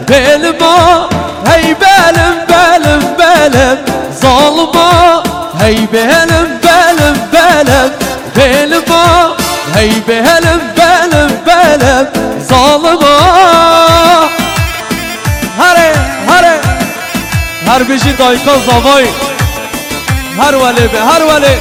بلما هی بلم بلم بلم ظالما هی بلم بلم بلم بلما هی بلم بلم بلم ظالما هره هره هر بشی دایکا زاوای هر ولی به هر ولی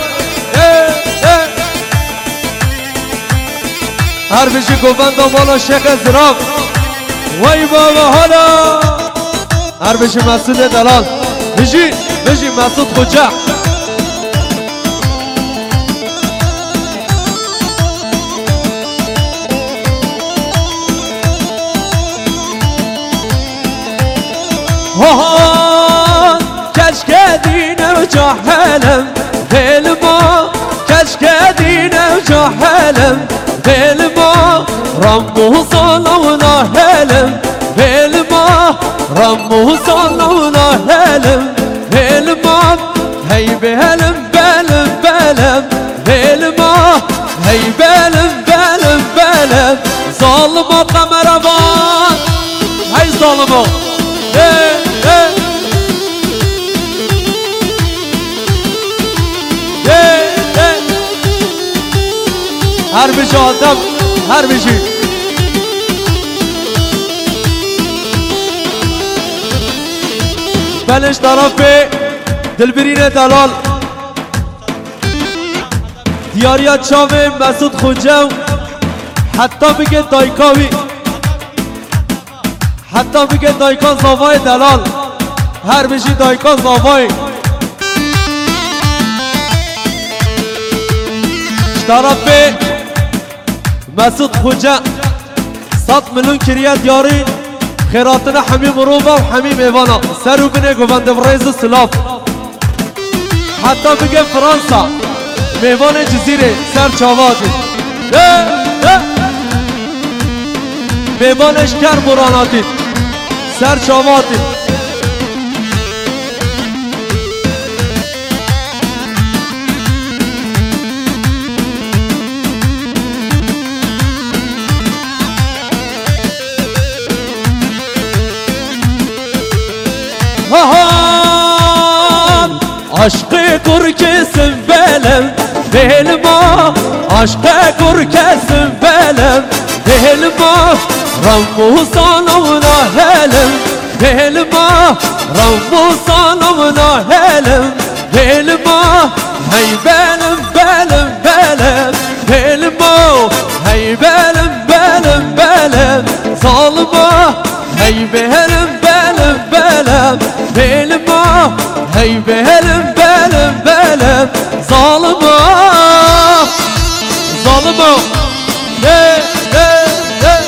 هر بشی گوبند مالا شیخ زراق وای بابا حالا هر بشی مسعود دلال بشی مسعود خوجه keşke dine cahelim Belma keşke dine cahelim Belma Rammu sallavna helim Belma Rammu sallavna helim Belma Hey belim belim belim Belma Hey belim belim belim Zalıma kameraman Hey zalıma Hey hey هر بشی آدم هر بشی بلش طرف دلبرین دلال دیاریا چاوه مسعود خوجه حتی بگه دایکاوی حتی بگه دایکا زاوای دلال هر بشی دایکا زاوای طرف مسعود خوجه 100 میلیون کریت یاری خیراتنا حمیم روبا و حمیم ایوانا سرو بینه گوونده و ریز و سلاف حتی بگه فرانسا میوان جزیره سر چاواتی میوانش کر براناتی سر چاواتی Aşkı kur kesin belem Belma Aşkı kur kesin belem Belma Rammu sanavna helim Belma Rammu sanavna helim Belma Hey belim belim belim Belma Hey belim belim belim Zalıma Hey belim belim belim Belma Hey belim belim belim Zalıma Zalıma Hey hey hey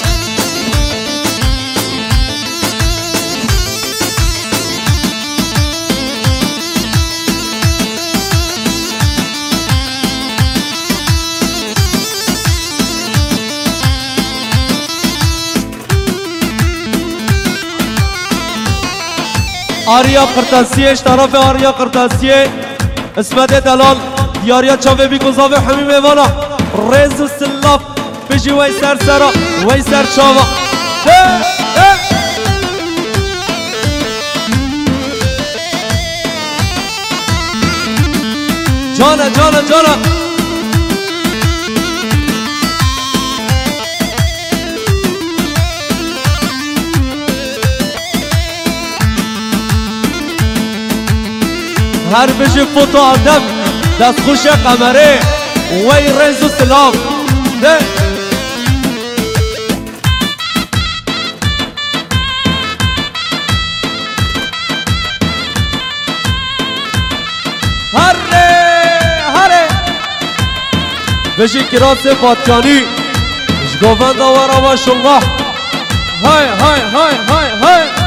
آریا قرطاسیه طرف آریا قرطاسیه اسمت دلال دیاریا چاوه بی گذاوه حمیم ایوانا ریز و سلاف بجی وی سر سرا وی سر چاوه جانا جانا جانا هر بشی فوتو آدم دست خوش قمره وی رنز و سلاف ده هره بشی کراس فاتجانی اش گوفند آورا و شنگاه های های های های های